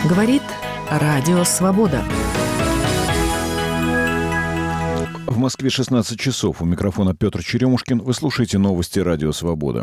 Говорит Радио Свобода. В Москве 16 часов. У микрофона Петр Черемушкин. Вы слушаете новости Радио Свобода.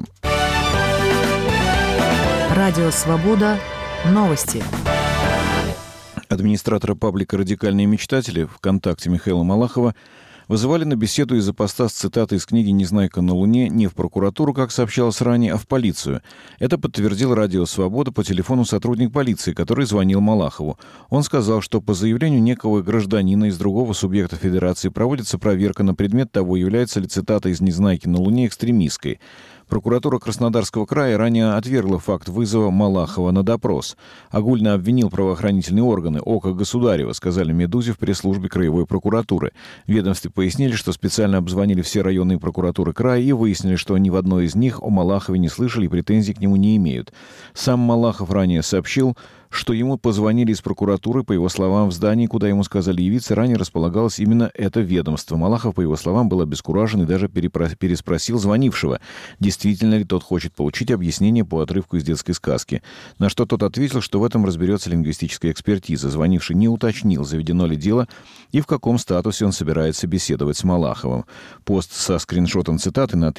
Радио Свобода. Новости. Администратора паблика «Радикальные мечтатели» ВКонтакте Михаила Малахова вызывали на беседу из-за поста с цитатой из книги «Незнайка на Луне» не в прокуратуру, как сообщалось ранее, а в полицию. Это подтвердил Радио Свобода по телефону сотрудник полиции, который звонил Малахову. Он сказал, что по заявлению некого гражданина из другого субъекта Федерации проводится проверка на предмет того, является ли цитата из «Незнайки на Луне» экстремистской. Прокуратура Краснодарского края ранее отвергла факт вызова Малахова на допрос. Огульно обвинил правоохранительные органы «Око Государева», сказали «Медузе» в пресс-службе Краевой прокуратуры. В ведомстве пояснили, что специально обзвонили все районные прокуратуры края и выяснили, что ни в одной из них о Малахове не слышали и претензий к нему не имеют. Сам Малахов ранее сообщил, что ему позвонили из прокуратуры, по его словам, в здании, куда ему сказали явиться, ранее располагалось именно это ведомство. Малахов, по его словам, был обескуражен и даже переспросил звонившего, действительно ли тот хочет получить объяснение по отрывку из детской сказки. На что тот ответил, что в этом разберется лингвистическая экспертиза. Звонивший не уточнил, заведено ли дело и в каком статусе он собирается беседовать с Малаховым. Пост со скриншотом цитаты на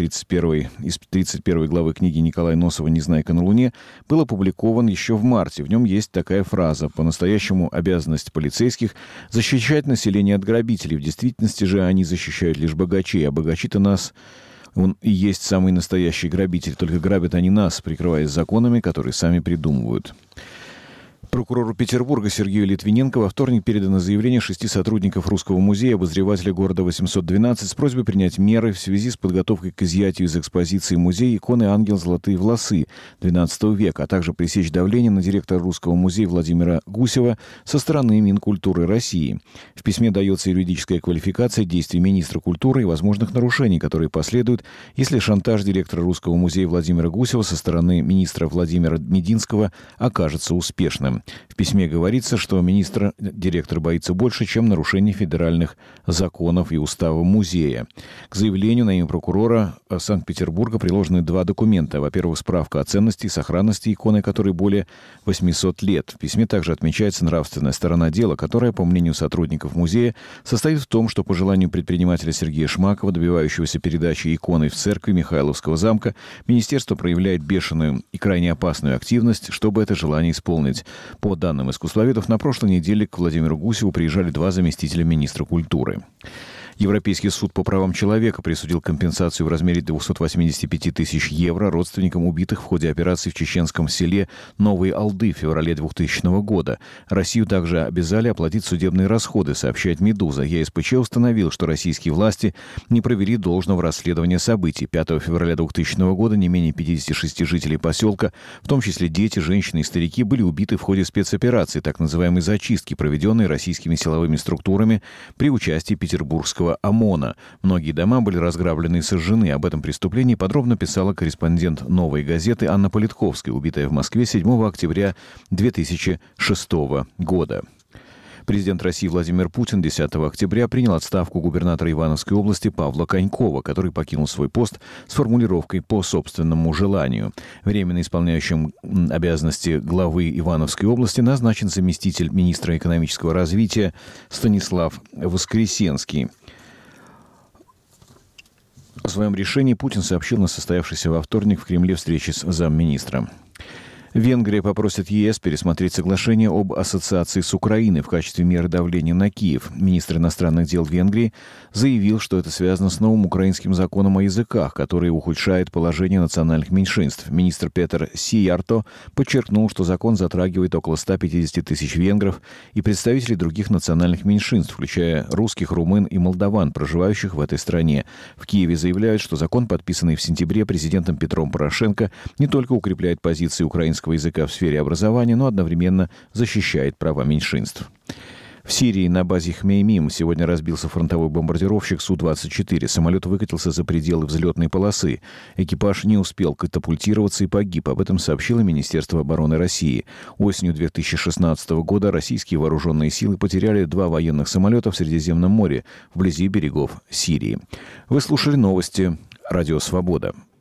31 главы книги Николая Носова «Незнайка на Луне» был опубликован еще в марте. В нем есть такая фраза: «По-настоящему обязанность полицейских — защищать население от грабителей. В действительности же они защищают лишь богачей, а богачи-то нас... Он и есть самый настоящий грабитель, только грабят они нас, прикрываясь законами, которые сами придумывают». Прокурору Петербурга Сергею Литвиненко во вторник передано заявление 6 сотрудников Русского музея обозревателя города 812 с просьбой принять меры в связи с подготовкой к изъятию из экспозиции музея иконы «Ангел Золотые волосы» XII века, а также пресечь давление на директора Русского музея Владимира Гусева со стороны Минкультуры России. В письме дается юридическая квалификация действий министра культуры и возможных нарушений, которые последуют, если шантаж директора Русского музея Владимира Гусева со стороны министра Владимира Мединского окажется успешным. В письме говорится, что директор боится больше, чем нарушение федеральных законов и устава музея. К заявлению на имя прокурора Санкт-Петербурга приложены 2 документа. Во-первых, справка о ценности и сохранности иконы, которой более 800 лет. В письме также отмечается нравственная сторона дела, которая, по мнению сотрудников музея, состоит в том, что по желанию предпринимателя Сергея Шмакова, добивающегося передачи иконы в церкви Михайловского замка, министерство проявляет бешеную и крайне опасную активность, чтобы это желание исполнить. По данным искусствоведов, на прошлой неделе к Владимиру Гусеву приезжали 2 заместителя министра культуры. Европейский суд по правам человека присудил компенсацию в размере 285 тысяч евро родственникам убитых в ходе операции в чеченском селе Новые Алды в феврале 2000 года. Россию также обязали оплатить судебные расходы, сообщает «Медуза». ЕСПЧ установил, что российские власти не провели должного расследования событий. 5 февраля 2000 года не менее 56 жителей поселка, в том числе дети, женщины и старики, были убиты в ходе спецоперации, так называемой «зачистки», проведенной российскими силовыми структурами при участии петербургского ОМОНа. Многие дома были разграблены и сожжены. Об этом преступлении подробно писала корреспондент «Новой газеты» Анна Политковская, убитая в Москве 7 октября 2006 года. Президент России Владимир Путин 10 октября принял отставку губернатора Ивановской области Павла Конькова, который покинул свой пост с формулировкой «по собственному желанию». Временно исполняющим обязанности главы Ивановской области назначен заместитель министра экономического развития Станислав Воскресенский. О своем решении Путин сообщил на состоявшейся во вторник в Кремле встрече с замминистра. Венгрия попросит ЕС пересмотреть соглашение об ассоциации с Украиной в качестве меры давления на Киев. Министр иностранных дел Венгрии заявил, что это связано с новым украинским законом о языках, который ухудшает положение национальных меньшинств. Министр Петер Сиярто подчеркнул, что закон затрагивает около 150 тысяч венгров и представителей других национальных меньшинств, включая русских, румын и молдаван, проживающих в этой стране. В Киеве заявляют, что закон, подписанный в сентябре президентом Петром Порошенко, не только укрепляет позиции украинского языка в сфере образования, но одновременно защищает права меньшинств. В Сирии на базе Хмеймим сегодня разбился фронтовой бомбардировщик Су-24. Самолет выкатился за пределы взлетной полосы. Экипаж не успел катапультироваться и погиб. Об этом сообщило Министерство обороны России. Осенью 2016 года российские вооруженные силы потеряли 2 военных самолета в Средиземном море, вблизи берегов Сирии. Вы слушали новости «Радио Свобода».